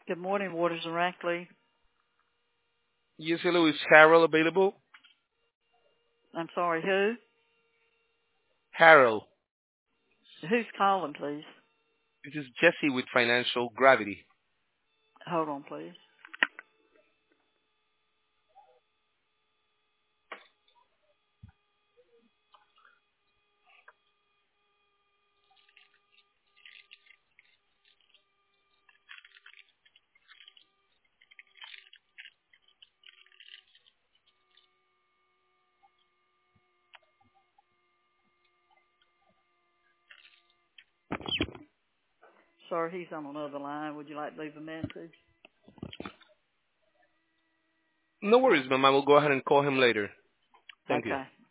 Good morning, Waters and Rackley. Yes, hello. Is Harold available? I'm sorry, who? Harold. Who's calling, please? This is Jesse with Financial Gravity. Hold on, please. Sir, he's on another line. Would you like to leave a message? No worries, ma'am. I will go ahead and call him later. Thank you. Okay.